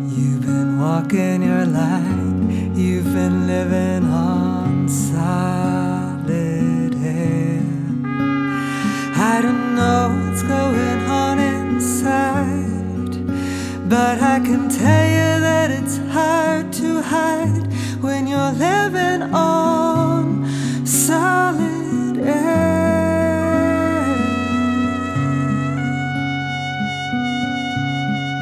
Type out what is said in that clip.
You've been walking your line, you've been living on solid air. I don't know what's going on inside, but I can tell you that it's hard to hide when you're living on